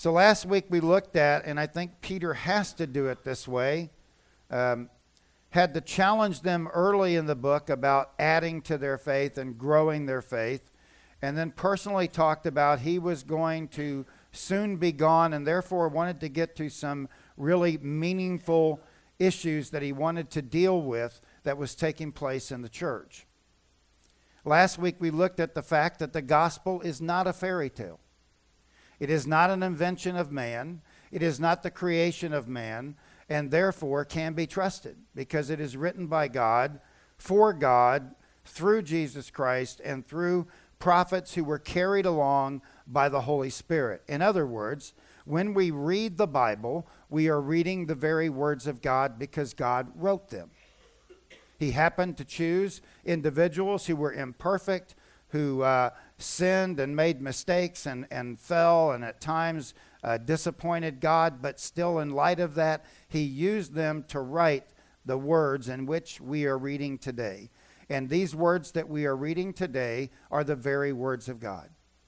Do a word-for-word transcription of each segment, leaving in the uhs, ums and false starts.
So last week we looked at, and I think Peter has to do it this way, um, had to challenge them early in the book about adding to their faith and growing their faith, and then personally talked about he was going to soon be gone and therefore wanted to get to some really meaningful issues that he wanted to deal with that was taking place in the church. Last week we looked at the fact that the gospel is not a fairy tale. It is not an invention of man. It is not the creation of man, and therefore can be trusted because it is written by God, for God, through Jesus Christ, and through prophets who were carried along by the Holy Spirit. In other words, when we read the Bible, we are reading the very words of God because God wrote them. He happened to choose individuals who were imperfect, who uh, sinned and made mistakes and, and fell and at times uh, disappointed God, but still in light of that, he used them to write the words in which we are reading today. And these words that we are reading today are the very words of God.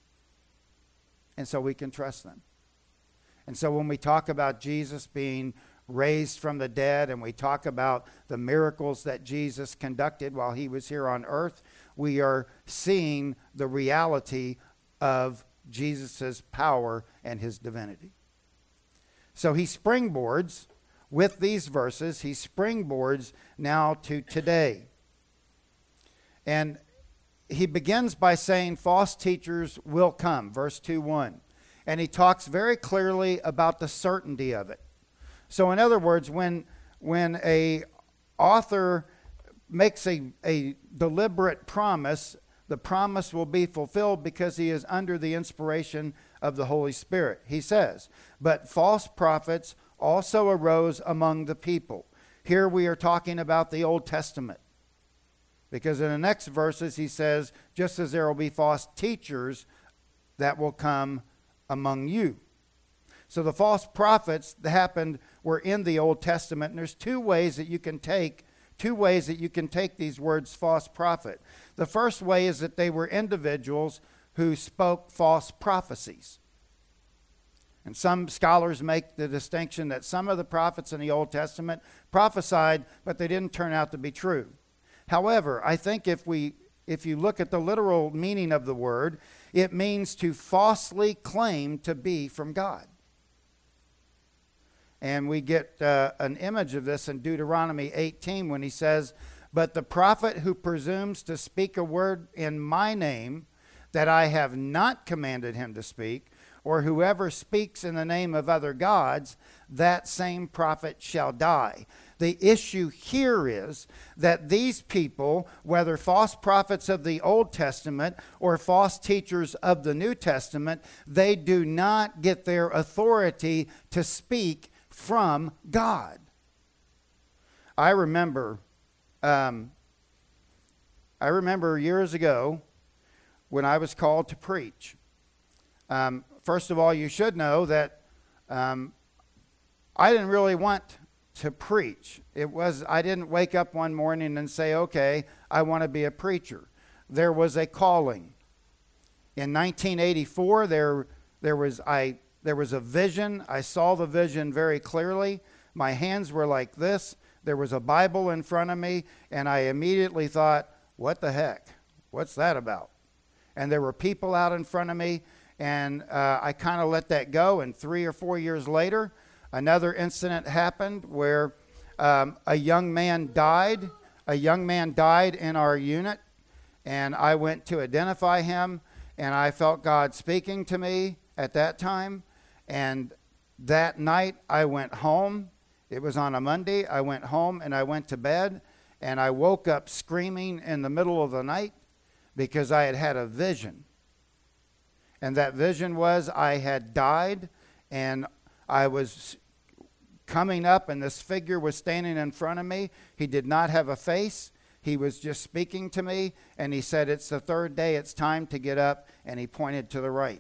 And so we can trust them. And so when we talk about Jesus being raised from the dead and we talk about the miracles that Jesus conducted while he was here on earth, we are seeing the reality of Jesus' power and his divinity. So he springboards with these verses, he springboards now to today. And he begins by saying false teachers will come, verse two one. And he talks very clearly about the certainty of it. So in other words, when, when a author makes a, a deliberate promise, the promise will be fulfilled because he is under the inspiration of the Holy Spirit. He says, but false prophets also arose among the people. Here we are talking about the Old Testament. Because in the next verses he says, just as there will be false teachers that will come among you. So the false prophets that happened were in the Old Testament. And there's two ways that you can take Two ways that you can take these words false prophet. The first way is that they were individuals who spoke false prophecies. And some scholars make the distinction that some of the prophets in the Old Testament prophesied, but they didn't turn out to be true. However, I think if we if you look at the literal meaning of the word, it means to falsely claim to be from God. And we get uh, an image of this in Deuteronomy eighteen when he says, but the prophet who presumes to speak a word in my name that I have not commanded him to speak, or whoever speaks in the name of other gods, that same prophet shall die. The issue here is that these people, whether false prophets of the Old Testament or false teachers of the New Testament, they do not get their authority to speak from God. I remember, um, I remember years ago when I was called to preach. Um, first of all, you should know that um, I didn't really want to preach. It was I didn't wake up one morning and say, "Okay, I want to be a preacher." There was a calling. In nineteen eighty-four, there there was I. There was a vision. I saw the vision very clearly. My hands were like this. There was a Bible in front of me, and I immediately thought, what the heck? What's that about? And there were people out in front of me, and uh, I kind of let that go. And three or four years later, another incident happened where um, a young man died. A young man died in our unit, and I went to identify him, and I felt God speaking to me at that time. And that night I went home. It was on a Monday. I went home and I went to bed, and I woke up screaming in the middle of the night because I had had a vision. And that vision was I had died, and I was coming up, and this figure was standing in front of me. He did not have a face. He was just speaking to me, and he said, it's the third day. It's time to get up, and he pointed to the right.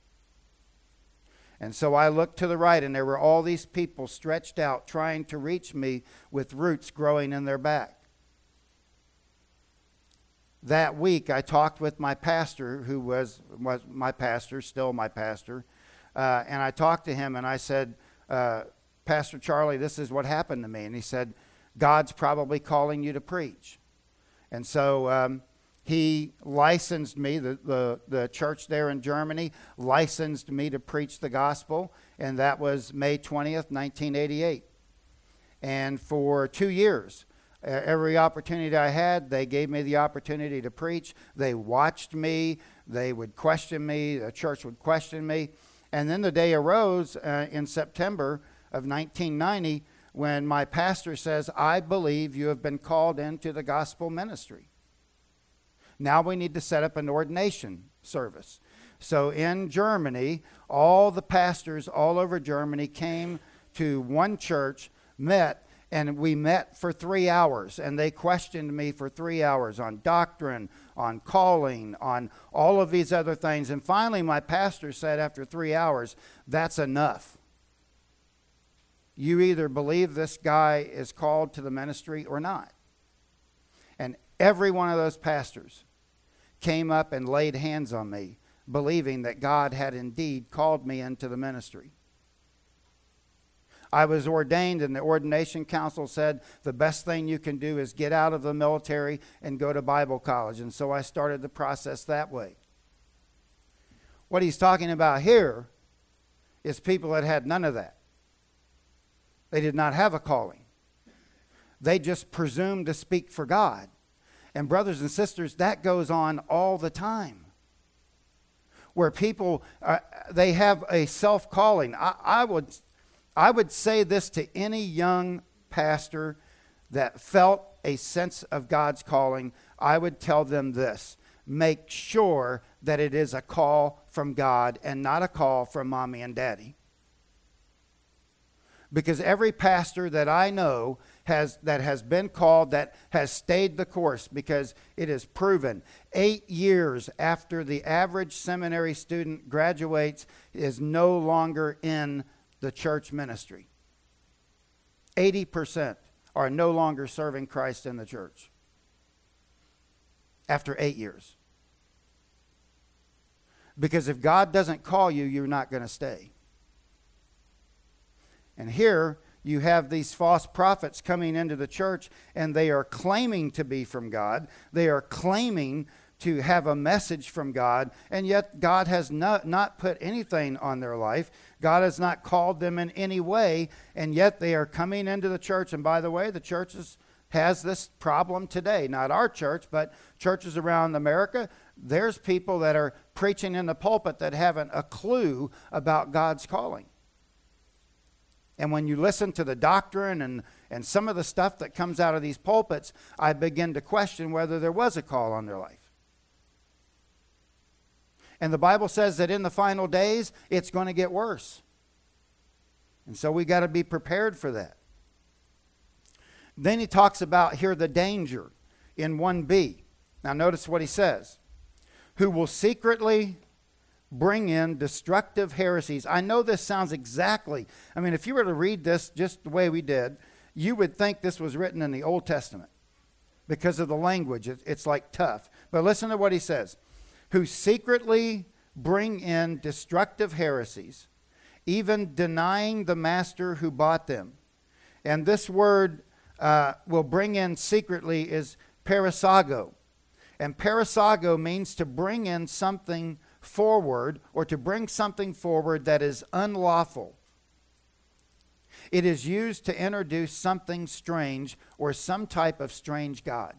And so I looked to the right, and there were all these people stretched out trying to reach me with roots growing in their back. That week, I talked with my pastor, who was, was my pastor, still my pastor, uh, and I talked to him, and I said, uh, Pastor Charlie, this is what happened to me. And he said, God's probably calling you to preach. And so um, he licensed me, the, the, the church there in Germany licensed me to preach the gospel, and that was May twentieth, nineteen eighty-eight. And for two years, every opportunity I had, they gave me the opportunity to preach. They watched me. They would question me. The church would question me. And then the day arose uh, in September of nineteen ninety when my pastor says, I believe you have been called into the gospel ministry. Now we need to set up an ordination service. So in Germany, all the pastors all over Germany came to one church, met, and we met for three hours. And they questioned me for three hours on doctrine, on calling, on all of these other things. And finally, my pastor said after three hours, that's enough. You either believe this guy is called to the ministry or not. And every one of those pastors came up and laid hands on me, believing that God had indeed called me into the ministry. I was ordained, and the ordination council said the best thing you can do is get out of the military and go to Bible college. And so I started the process that way. What he's talking about here is people that had none of that. They did not have a calling. They just presumed to speak for God. And brothers and sisters, that goes on all the time. Where people, uh, they have a self-calling. I, I would, I would say this to any young pastor that felt a sense of God's calling. I would tell them this: make sure that it is a call from God and not a call from mommy and daddy. Because every pastor that I know has that has been called, that has stayed the course, because it is proven eight years after the average seminary student graduates is no longer in the church ministry. eighty percent are no longer serving Christ in the church after eight years. Because if God doesn't call you, you're not going to stay. And here you have these false prophets coming into the church, and they are claiming to be from God. They are claiming to have a message from God, and yet God has not, not put anything on their life. God has not called them in any way, and yet they are coming into the church. And by the way, the church is, has this problem today. Not our church, but churches around America. There's people that are preaching in the pulpit that haven't a clue about God's calling. And when you listen to the doctrine and, and some of the stuff that comes out of these pulpits, I begin to question whether there was a call on their life. And the Bible says that in the final days, it's going to get worse. And so we got to be prepared for that. Then he talks about here the danger in one B. Now notice what he says. Who will secretly bring in destructive heresies. I know this sounds exactly, I mean, if you were to read this just the way we did, you would think this was written in the Old Testament because of the language. It, it's like tough. But listen to what he says. Who secretly bring in destructive heresies, even denying the master who bought them. And this word uh, will bring in secretly is parasago. And parasago means to bring in something forward, or to bring something forward that is unlawful. It is used to introduce something strange or some type of strange god.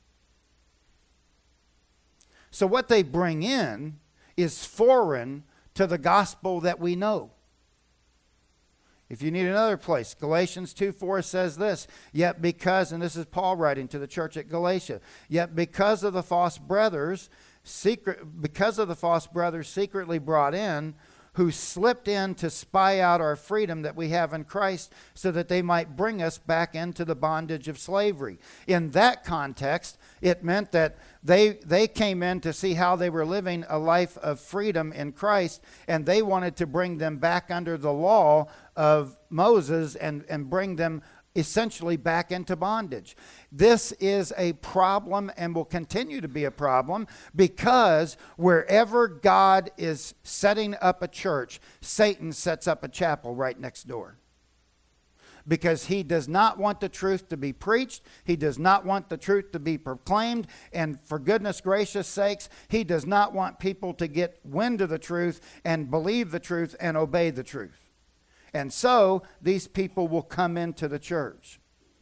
So what they bring in is foreign to the gospel that we know. If you need another place, Galatians two four says this, yet because, and this is Paul writing to the church at Galatia, yet because of the false brothers, secret, because of the false brothers secretly brought in, who slipped in to spy out our freedom that we have in Christ so that they might bring us back into the bondage of slavery. In that context, it meant that they, they came in to see how they were living a life of freedom in Christ, and they wanted to bring them back under the law of Moses and, and bring them essentially back into bondage. This is a problem and will continue to be a problem because wherever God is setting up a church, Satan sets up a chapel right next door. Because he does not want the truth to be preached. He does not want the truth to be proclaimed. And for goodness gracious sakes, he does not want people to get wind of the truth and believe the truth and obey the truth. And so these people will come into the church.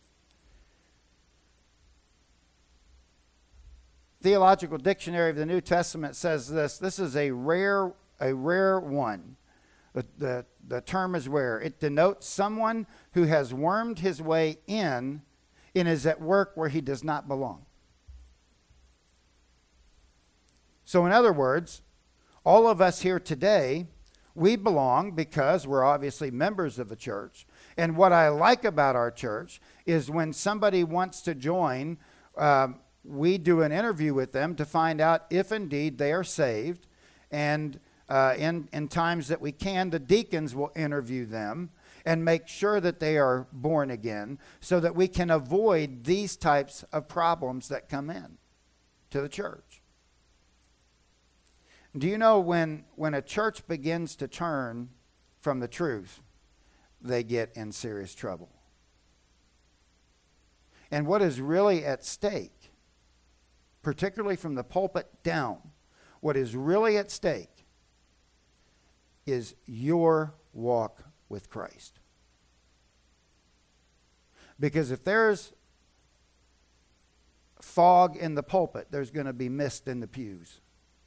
Theological Dictionary of the New Testament says this. This is a rare, a rare one. The, the, the term is rare. It denotes someone who has wormed his way in and is at work where he does not belong. So in other words, all of us here today, we belong because we're obviously members of the church. And what I like about our church is when somebody wants to join, um, we do an interview with them to find out if indeed they are saved. And uh, in, in times that we can, the deacons will interview them and make sure that they are born again so that we can avoid these types of problems that come in to the church. Do you know when, when a church begins to turn from the truth, they get in serious trouble? And what is really at stake, particularly from the pulpit down, what is really at stake is your walk with Christ. Because if there's fog in the pulpit, there's going to be mist in the pews.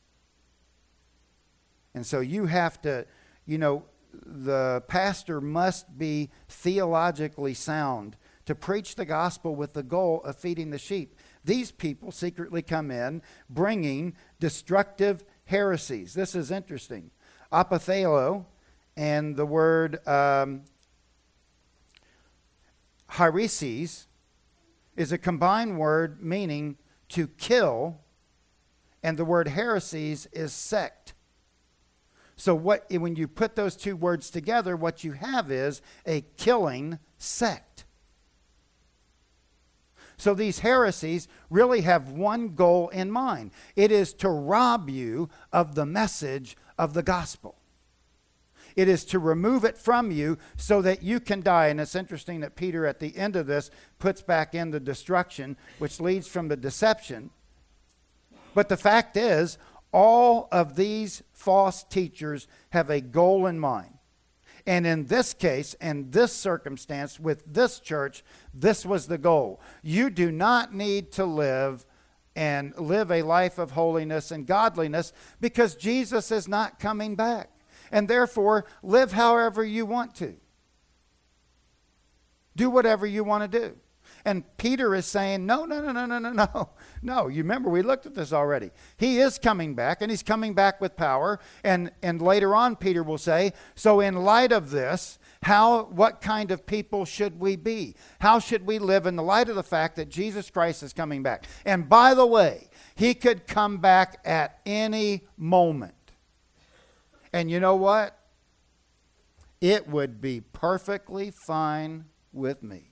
And so you have to, you know, the pastor must be theologically sound to preach the gospel with the goal of feeding the sheep. These people secretly come in bringing destructive heresies. This is interesting. Apothelo and the word um, hereses is a combined word meaning to kill, and the word heresies is sect. So what when you put those two words together, what you have is a killing sect. So these heresies really have one goal in mind. It is to rob you of the message of the gospel. It is to remove it from you so that you can die. And it's interesting that Peter at the end of this puts back in the destruction, which leads from the deception. But the fact is, all of these false teachers have a goal in mind. And in this case, and this circumstance, with this church, this was the goal. You do not need to live and live a life of holiness and godliness because Jesus is not coming back. And therefore, live however you want to. Do whatever you want to do. And Peter is saying, no, no, no, no, no, no, no. No, you remember, we looked at this already. He is coming back, and he's coming back with power. And, and later on, Peter will say, so in light of this, how, what kind of people should we be? How should we live in the light of the fact that Jesus Christ is coming back? And by the way, he could come back at any moment. And you know what? It would be perfectly fine with me.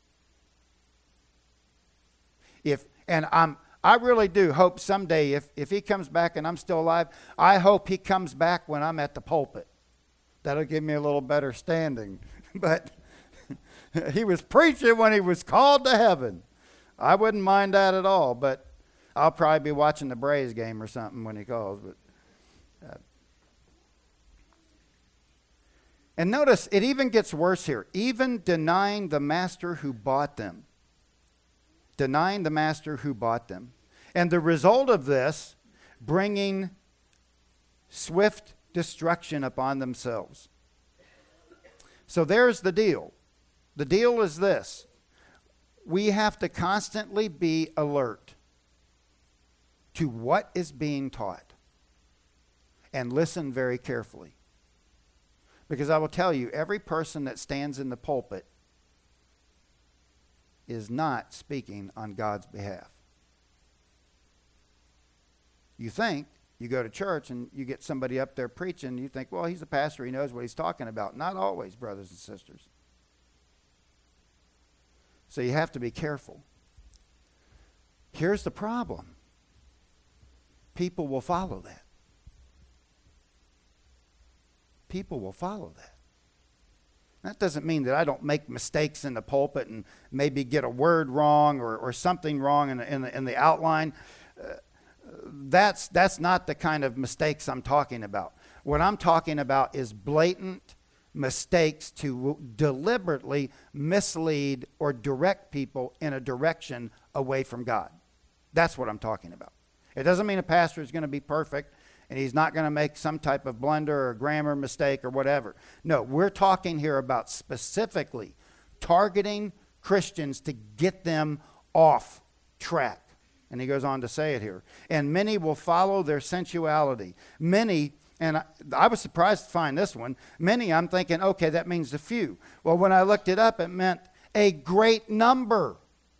If and I'm I really do hope someday if, if he comes back and I'm still alive, I hope he comes back when I'm at the pulpit. That'll give me a little better standing. But he was preaching when he was called to heaven. I wouldn't mind that at all, but I'll probably be watching the Braves game or something when he calls. But uh, and notice, it even gets worse here. Even denying the master who bought them. Denying the master who bought them. And the result of this, bringing swift destruction upon themselves. So there's the deal. The deal is this. We have to constantly be alert to what is being taught and listen very carefully. Because I will tell you, every person that stands in the pulpit is not speaking on God's behalf. You think, you go to church and you get somebody up there preaching, you think, well, he's a pastor, he knows what he's talking about. Not always, brothers and sisters. So you have to be careful. Here's the problem. People will follow that. People will follow that. That doesn't mean that I don't make mistakes in the pulpit and maybe get a word wrong or, or something wrong in the, in the, in the outline. Uh, that's, that's not the kind of mistakes I'm talking about. What I'm talking about is blatant mistakes to deliberately mislead or direct people in a direction away from God. That's what I'm talking about. It doesn't mean a pastor is going to be perfect and he's not going to make some type of blunder or grammar mistake or whatever. No, we're talking here about specifically targeting Christians to get them off track. And he goes on to say it here. And many will follow their sensuality. Many, and I, I was surprised to find this one. Many, I'm thinking, okay, that means a few. Well, when I looked it up, it meant a great number.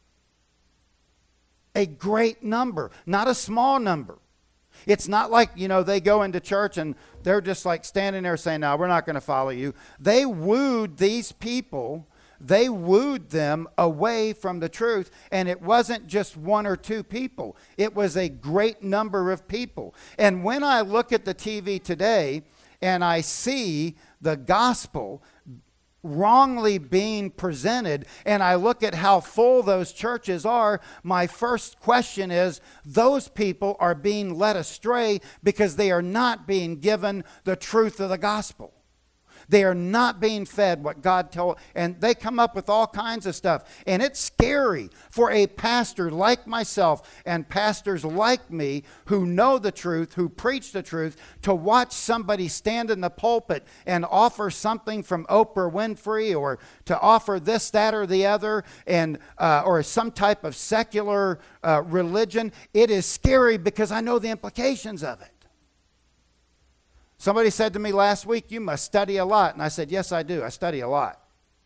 A great number, not a small number. It's not like, you know, they go into church and they're just like standing there saying, no, we're not going to follow you. They wooed these people. They wooed them away from the truth. And it wasn't just one or two people. It was a great number of people. And when I look at the T V today and I see the gospel wrongly being presented, and I look at how full those churches are, my first question is, those people are being led astray because they are not being given the truth of the gospel. They are not being fed what God told, and they come up with all kinds of stuff. And it's scary for a pastor like myself and pastors like me who know the truth, who preach the truth, to watch somebody stand in the pulpit and offer something from Oprah Winfrey, or to offer this, that, or the other, and uh, or some type of secular uh, religion. It is scary because I know the implications of it. Somebody said to me last week, you must study a lot. And I said, yes, I do. I study a lot.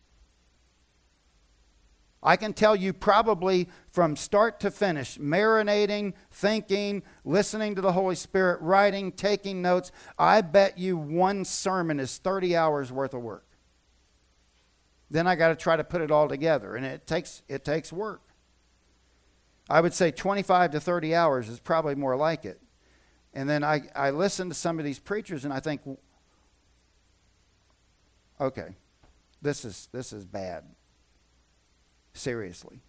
I can tell you probably from start to finish, marinating, thinking, listening to the Holy Spirit, writing, taking notes. I bet you one sermon is thirty hours worth of work. Then I got to try to put it all together. And it takes, it takes work. I would say twenty-five to thirty hours is probably more like it. And then I, I listen to some of these preachers and I think, okay, this is this is bad. Seriously.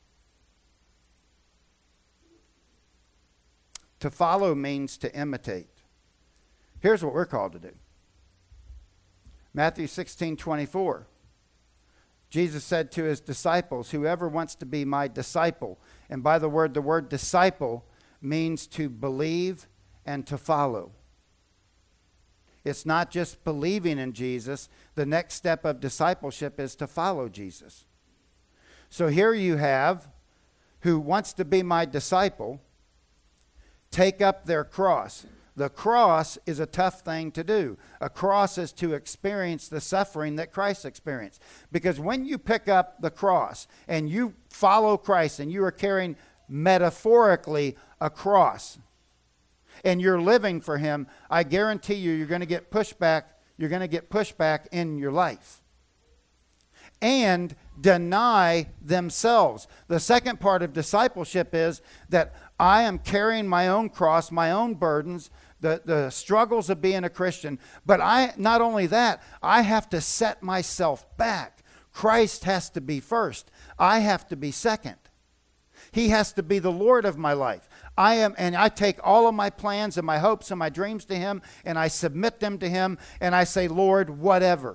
To follow means to imitate. Here's what we're called to do. Matthew sixteen twenty-four. Jesus said to his disciples, whoever wants to be my disciple, and by the word, the word disciple means to believe and to follow. It's not just believing in Jesus. The next step of discipleship is to follow Jesus. So here you have, who wants to be my disciple, take up their cross. The cross is a tough thing to do. A cross is to experience the suffering that Christ experienced. Because when you pick up the cross and you follow Christ and you are carrying metaphorically a cross, and you're living for him, I guarantee you, you're going to get pushback. You're going to get pushback in your life. And deny themselves. The second part of discipleship is that I am carrying my own cross, my own burdens, the, the struggles of being a Christian. But I, not only that, I have to set myself back. Christ has to be first. I have to be second. He has to be the Lord of my life. I am, and I take all of my plans and my hopes and my dreams to him, and I submit them to him, and I say, Lord, whatever.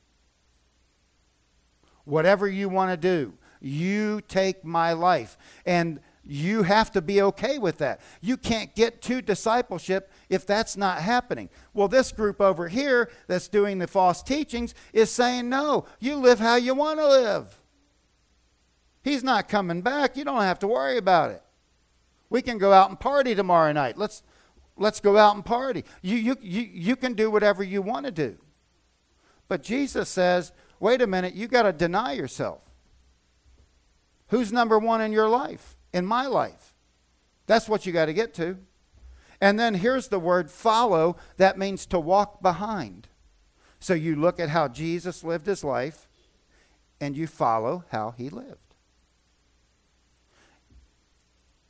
Whatever you want to do, you take my life. And you have to be okay with that. You can't get to discipleship if that's not happening. Well, this group over here that's doing the false teachings is saying, no, you live how you want to live. He's not coming back. You don't have to worry about it. We can go out and party tomorrow night. Let's let's go out and party. You you you you can do whatever you want to do. But Jesus says, wait a minute, you got to deny yourself. Who's number one in your life? In my life. That's what you got to get to. And then here's the word follow. That means to walk behind. So you look at how Jesus lived his life and you follow how he lived.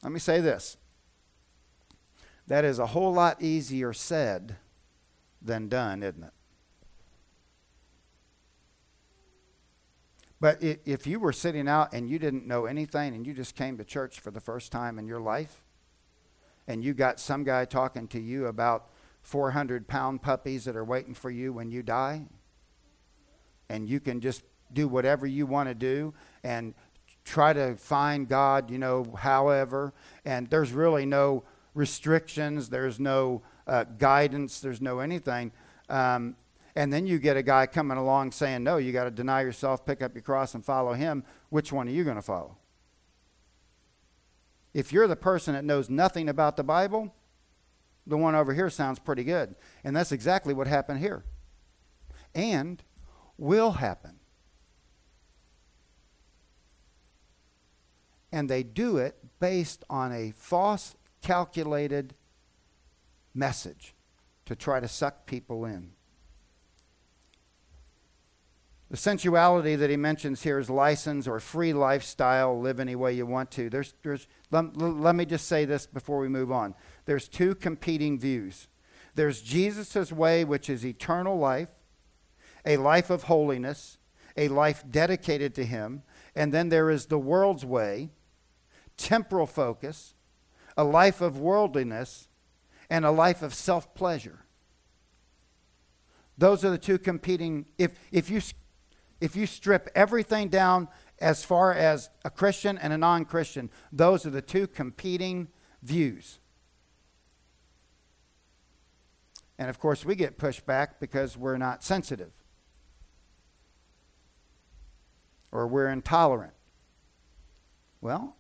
Let me say this. That is a whole lot easier said than done, isn't it? But if you were sitting out and you didn't know anything and you just came to church for the first time in your life, and you got some guy talking to you about four hundred pound puppies that are waiting for you when you die, and you can just do whatever you want to do and try to find God, you know, however, and there's really no restrictions, there's no uh, guidance, there's no anything. Um, and then you get a guy coming along saying, no, you got to deny yourself, pick up your cross, and follow him. Which one are you going to follow? If you're the person that knows nothing about the Bible, the one over here sounds pretty good. And that's exactly what happened here. And will happen. And they do it based on a false, calculated message to try to suck people in. The sensuality that he mentions here is license or free lifestyle, live any way you want to. There's, there's, let, let me just say this before we move on. There's two competing views. There's Jesus' way, which is eternal life, a life of holiness, a life dedicated to him. And then there is the world's way, temporal focus, a life of worldliness, and a life of self-pleasure. Those are the two competing. If, if you... If you strip everything down as far as a Christian and a non-Christian, those are the two competing views. And of course, we get pushed back because we're not sensitive. Or we're intolerant. Well,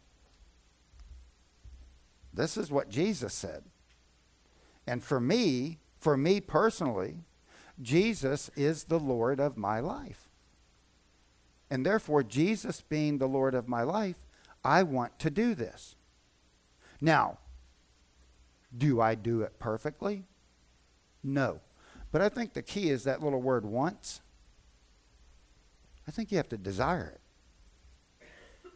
this is what Jesus said. And for me, for me personally, Jesus is the Lord of my life. And therefore, Jesus being the Lord of my life, I want to do this. Now, do I do it perfectly? No. But I think the key is that little word once. I think you have to desire it.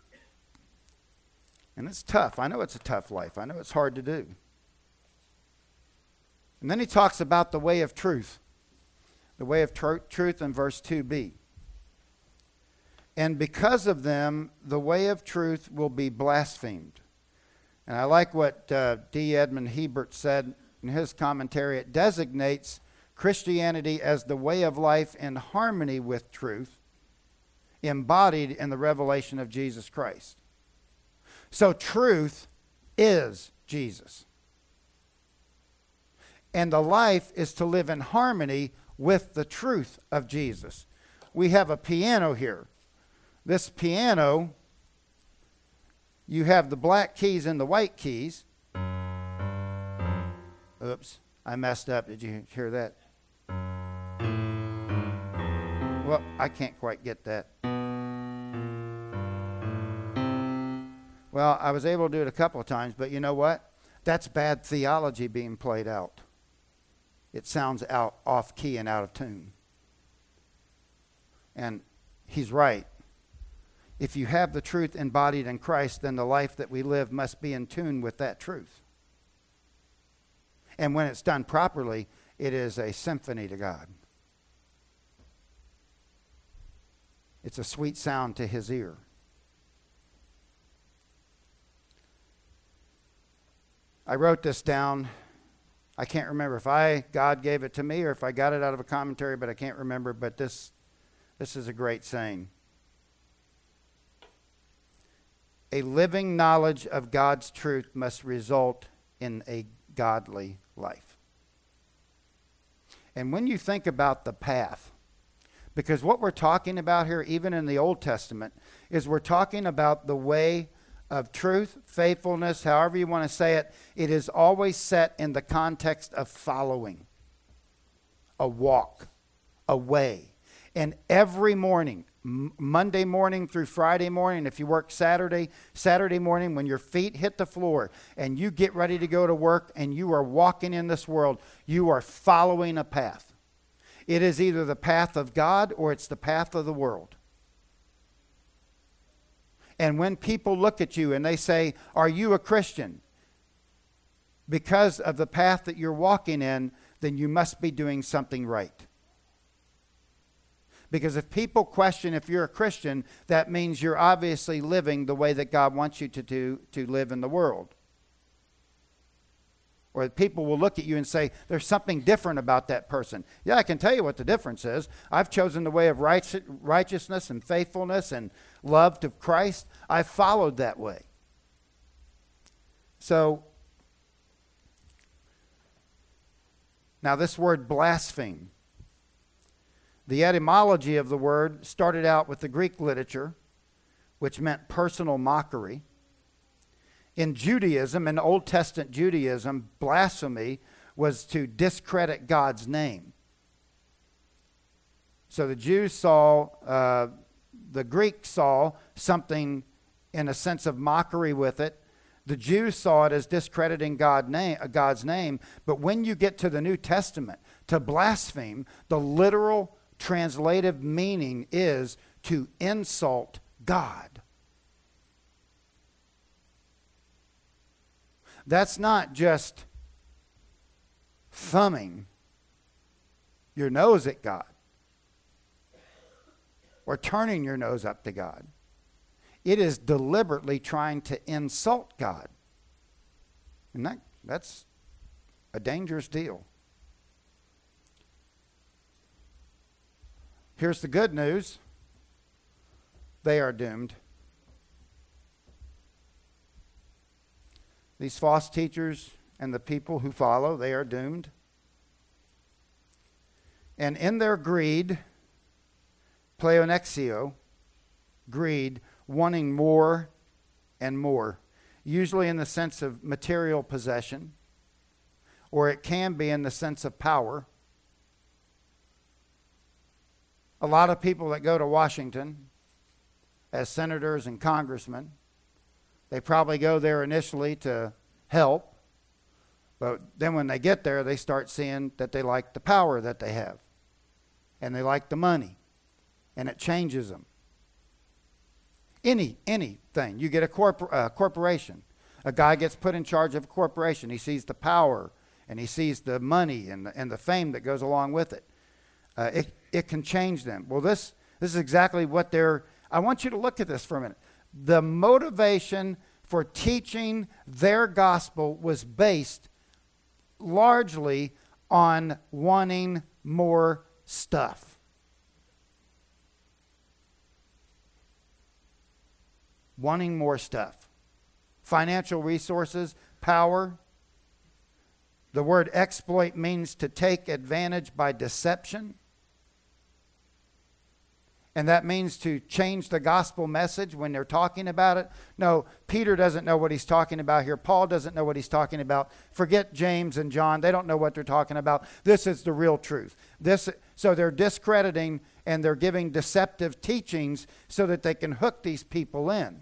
And it's tough. I know it's a tough life. I know it's hard to do. And then he talks about the way of truth. The way of tr- truth in verse two b. And because of them, the way of truth will be blasphemed. And I like what uh, D. Edmund Hebert said in his commentary. It designates Christianity as the way of life in harmony with truth, embodied in the revelation of Jesus Christ. So truth is Jesus. And the life is to live in harmony with the truth of Jesus. We have a piano here. This piano, you have the black keys and the white keys. Oops, I messed up. Did you hear that? Well, I can't quite get that. Well, I was able to do it a couple of times, but you know what? That's bad theology being played out. It sounds out off key and out of tune. And he's right. If you have the truth embodied in Christ, then the life that we live must be in tune with that truth. And when it's done properly, it is a symphony to God. It's a sweet sound to his ear. I wrote this down. I can't remember if I God gave it to me or if I got it out of a commentary, but I can't remember. But this, this is a great saying. A living knowledge of God's truth must result in a godly life. And when you think about the path, because what we're talking about here, even in the Old Testament, is we're talking about the way of truth, faithfulness, however you want to say it. It is always set in the context of following, a walk, a way. And every morning, Monday morning through Friday morning, if you work Saturday, Saturday morning, when your feet hit the floor and you get ready to go to work and you are walking in this world, you are following a path. It is either the path of God or it's the path of the world. And when people look at you and they say, "Are you a Christian?" because of the path that you're walking in, then you must be doing something right. Because if people question if you're a Christian, that means you're obviously living the way that God wants you to do, to live in the world. Or people will look at you and say, "There's something different about that person." Yeah, I can tell you what the difference is. I've chosen the way of righteousness and faithfulness and love to Christ. I've followed that way. So, now this word blaspheme. The etymology of the word started out with the Greek literature, which meant personal mockery. In Judaism, in Old Testament Judaism, blasphemy was to discredit God's name. So the Jews saw, uh, the Greeks saw something in a sense of mockery with it. The Jews saw it as discrediting God name, God's name. But when you get to the New Testament, to blaspheme, the literal translative meaning is to insult God. That's not just thumbing your nose at God or turning your nose up to God. It is deliberately trying to insult God. And that, that's a dangerous deal. Here's the good news. They are doomed. These false teachers and the people who follow, they are doomed. And in their greed, pleonexio, greed, wanting more and more, usually in the sense of material possession, or it can be in the sense of power. A lot of people that go to Washington as senators and congressmen, they probably go there initially to help, but then when they get there, they start seeing that they like the power that they have, and they like the money, and it changes them. Any, anything. You get a corpor- uh, corporation. A guy gets put in charge of a corporation. He sees the power, and he sees the money and the, and the fame that goes along with it. Uh, it, it can change them. Well, this, this is exactly what they're... I want you to look at this for a minute. The motivation for teaching their gospel was based largely on wanting more stuff. Wanting more stuff. Financial resources, power. The word exploit means to take advantage by deception. And that means to change the gospel message when they're talking about it. No, Peter doesn't know what he's talking about here. Paul doesn't know what he's talking about. Forget James and John. They don't know what they're talking about. This is the real truth. This, so they're discrediting and they're giving deceptive teachings so that they can hook these people in.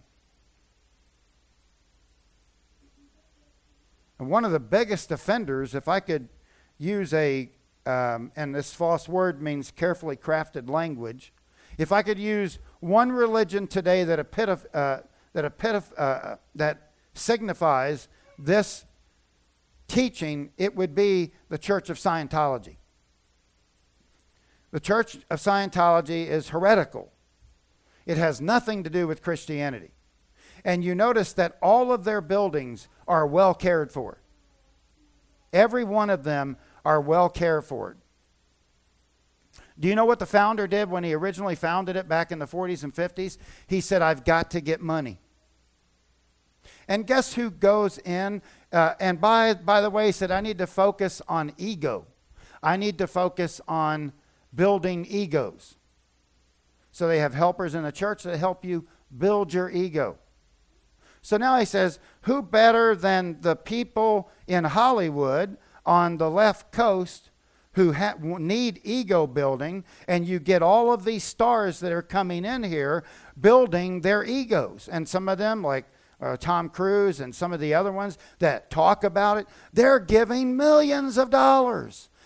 And one of the biggest offenders, if I could use a, um, and this false word means carefully crafted language, if I could use one religion today that epitaph, uh, that, epitaph, uh, that signifies this teaching, it would be the Church of Scientology. The Church of Scientology is heretical. It has nothing to do with Christianity. And you notice that all of their buildings are well cared for. Every one of them are well cared for. Do you know what the founder did when he originally founded it back in the forties and fifties? He said, "I've got to get money." And guess who goes in? Uh, and by, by the way, he said, "I need to focus on ego. I need to focus on building egos." So they have helpers in the church that help you build your ego. So now he says, who better than the people in Hollywood on the left coast who ha- need ego building, and you get all of these stars that are coming in here building their egos. And some of them, like uh, Tom Cruise and some of the other ones that talk about it, they're giving millions of dollars.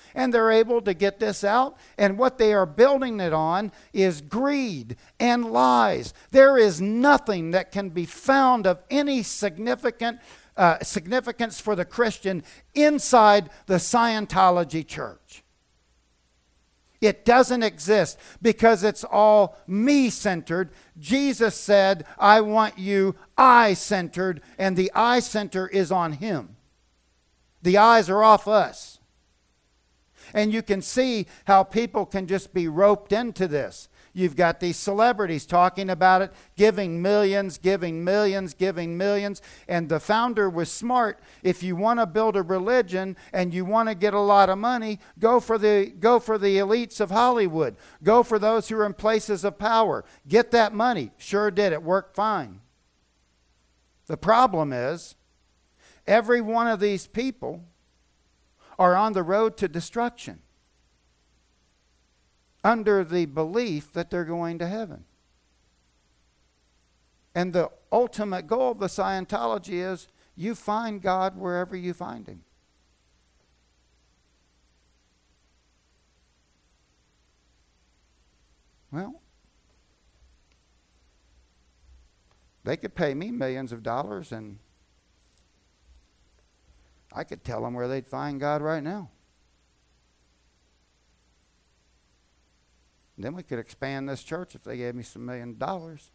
And they're able to get this out. And what they are building it on is greed and lies. There is nothing that can be found of any significant uh, significance for the Christian inside the Scientology church. It doesn't exist because it's all me-centered. Jesus said, I want you I-centered, and the I center is on him. The eyes are off us. And you can see how people can just be roped into this. You've got these celebrities talking about it, giving millions, giving millions, giving millions. And the founder was smart. If you want to build a religion and you want to get a lot of money, go for the go for the elites of Hollywood. Go for those who are in places of power. Get that money. Sure did. It worked fine. The problem is, every one of these people are on the road to destruction, under the belief that they're going to heaven. And the ultimate goal of the Scientology is you find God wherever you find him. Well, they could pay me millions of dollars and I could tell them where they'd find God right now. Then we could expand this church if they gave me some million dollars.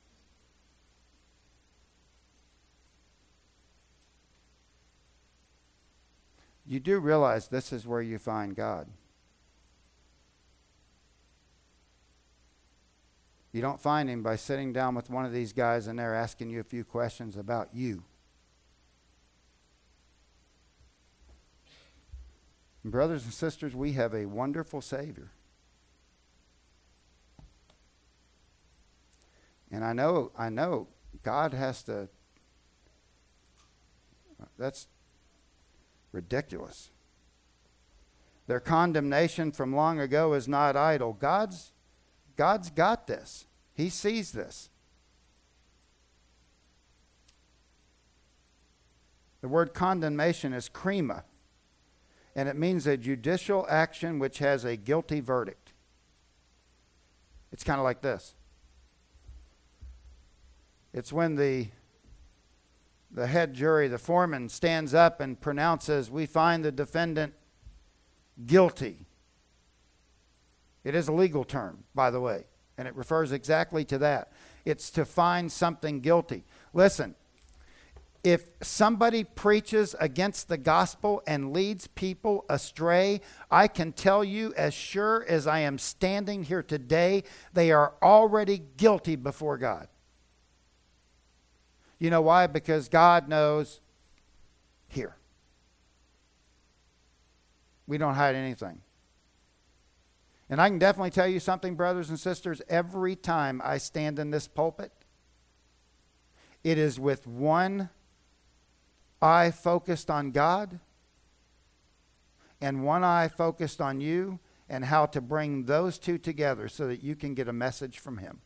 You do realize this is where you find God. You don't find him by sitting down with one of these guys and they're asking you a few questions about you. And brothers and sisters, we have a wonderful Savior. And I know, I know God has to, that's ridiculous. Their condemnation from long ago is not idle. God's, God's got this. He sees this. The word condemnation is krima, and it means a judicial action which has a guilty verdict. It's kind of like this. It's when the, the head jury, the foreman, stands up and pronounces, we find the defendant guilty. It is a legal term, by the way, and it refers exactly to that. It's to find something guilty. Listen, if somebody preaches against the gospel and leads people astray, I can tell you as sure as I am standing here today, they are already guilty before God. You know why? Because God knows here. We don't hide anything. And I can definitely tell you something, brothers and sisters, every time I stand in this pulpit, it is with one eye focused on God and one eye focused on you and how to bring those two together so that you can get a message from him.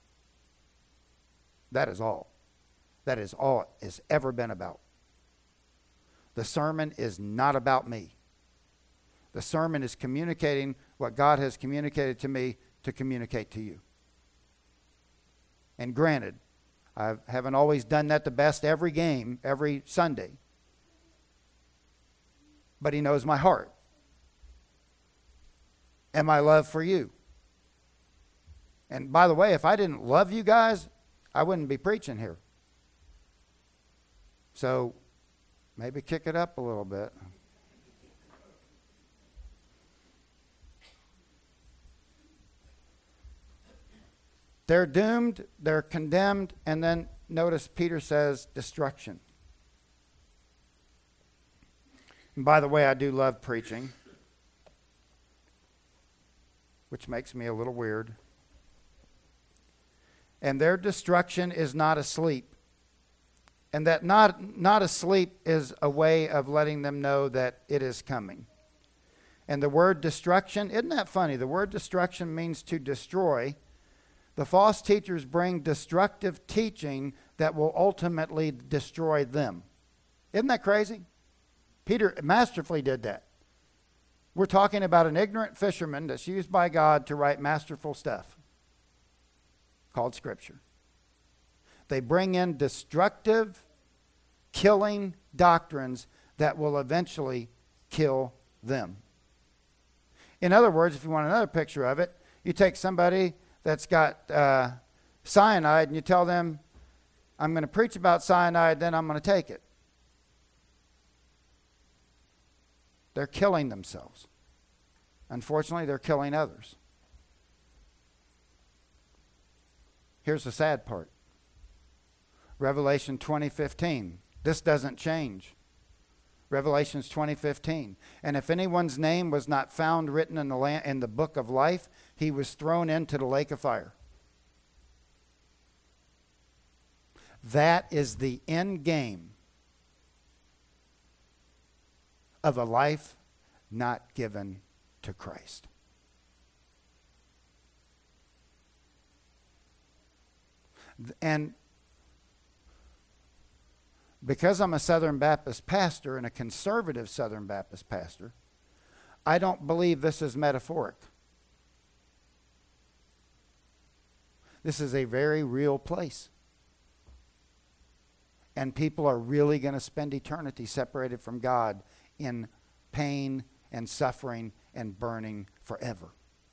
That is all. That is all it has ever been about. The sermon is not about me. The sermon is communicating what God has communicated to me to communicate to you. And granted, I haven't always done that the best every game, every Sunday. But he knows my heart and my love for you. And by the way, if I didn't love you guys, I wouldn't be preaching here. So maybe kick it up a little bit. They're doomed, they're condemned, and then notice Peter says destruction. And by the way, I do love preaching, which makes me a little weird. And their destruction is not asleep. And that not, not asleep is a way of letting them know that it is coming. And the word destruction, isn't that funny? The word destruction means to destroy. The false teachers bring destructive teaching that will ultimately destroy them. Isn't that crazy? Peter masterfully did that. We're talking about an ignorant fisherman that's used by God to write masterful stuff called Scripture. They bring in destructive, killing doctrines that will eventually kill them. In other words, if you want another picture of it, you take somebody that's got uh, cyanide and you tell them, I'm going to preach about cyanide, then I'm going to take it. They're killing themselves. Unfortunately, they're killing others. Here's the sad part. Revelation twenty fifteen. This doesn't change. Revelations twenty fifteen. And if anyone's name was not found written in the, land, in the book of life, he was thrown into the lake of fire. That is the end game of a life not given to Christ. And because I'm a Southern Baptist pastor and a conservative Southern Baptist pastor, I don't believe this is metaphoric. This is a very real place. And people are really going to spend eternity separated from God in pain and suffering and burning forever.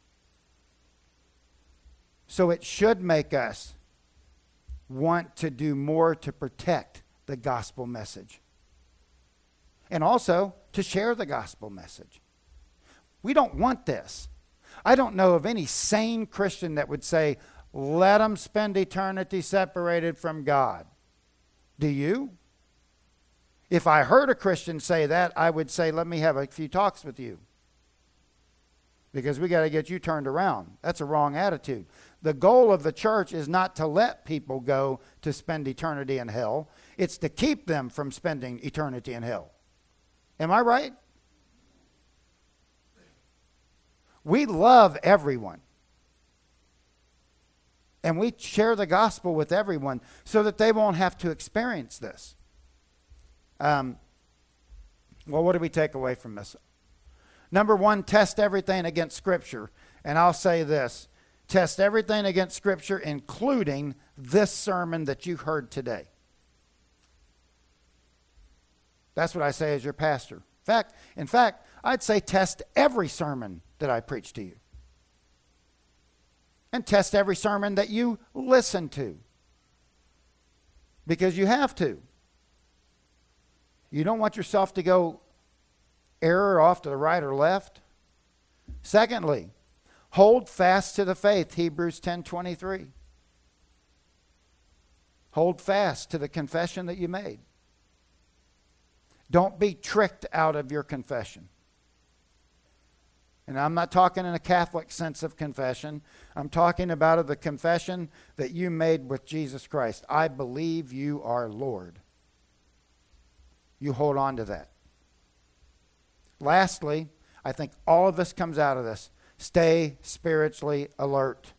So it should make us want to do more to protect the gospel message. And also to share the gospel message. We don't want this. I don't know of any sane Christian that would say, let them spend eternity separated from God. Do you? If I heard a Christian say that, I would say, let me have a few talks with you. Because we got to get you turned around. That's a wrong attitude. The goal of the church is not to let people go to spend eternity in hell. It's to keep them from spending eternity in hell. Am I right? We love everyone. And we share the gospel with everyone so that they won't have to experience this. Um, well, what do we take away from this? Number one, test everything against Scripture. And I'll say this. Test everything against Scripture, including this sermon that you heard today. That's what I say as your pastor. In fact, in fact, I'd say test every sermon that I preach to you. And test every sermon that you listen to. Because you have to. You don't want yourself to go error off to the right or left. Secondly, hold fast to the faith, Hebrews ten twenty-three. Hold fast to the confession that you made. Don't be tricked out of your confession. And I'm not talking in a Catholic sense of confession. I'm talking about the confession that you made with Jesus Christ. I believe you are Lord. You hold on to that. Lastly, I think all of this comes out of this. Stay spiritually alert.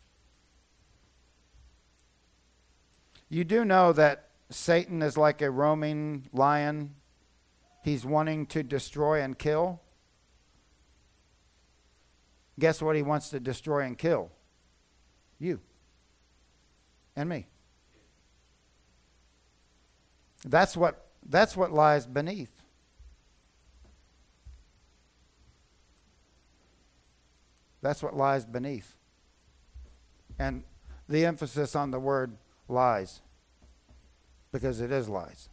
You do know that Satan is like a roaming lion. He's wanting to destroy and kill. Guess what he wants to destroy and kill? You and me. That's what, that's what lies beneath. That's what lies beneath. And the emphasis on the word lies, because it is lies.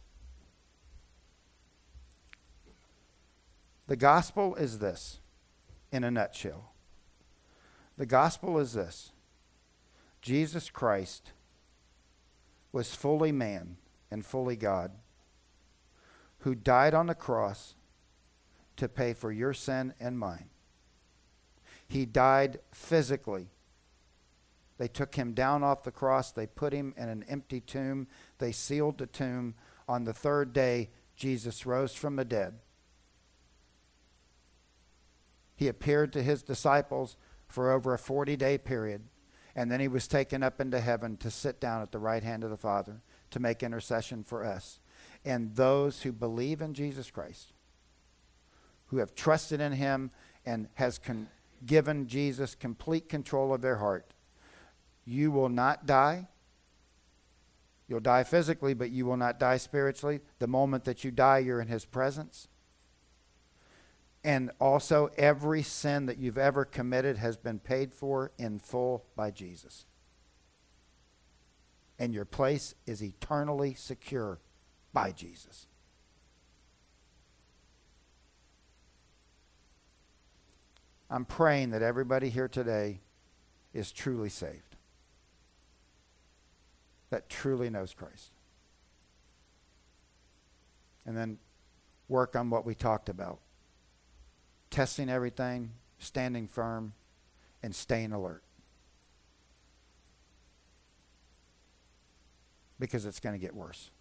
The gospel is this, in a nutshell. The gospel is this. Jesus Christ was fully man and fully God, who died on the cross to pay for your sin and mine. He died physically. They took him down off the cross. They put him in an empty tomb. They sealed the tomb. On the third day, Jesus rose from the dead. He appeared to his disciples for over a forty-day period, and then he was taken up into heaven to sit down at the right hand of the Father to make intercession for us. And those who believe in Jesus Christ, who have trusted in him and has con- given Jesus complete control of their heart. You will not die. You'll die physically, but you will not die spiritually. The moment that you die, you're in his presence. And also, every sin that you've ever committed has been paid for in full by Jesus. And your place is eternally secure by Jesus. I'm praying that everybody here today is truly saved, that truly knows Christ. And then work on what we talked about. Testing everything, standing firm, and staying alert. Because it's going to get worse.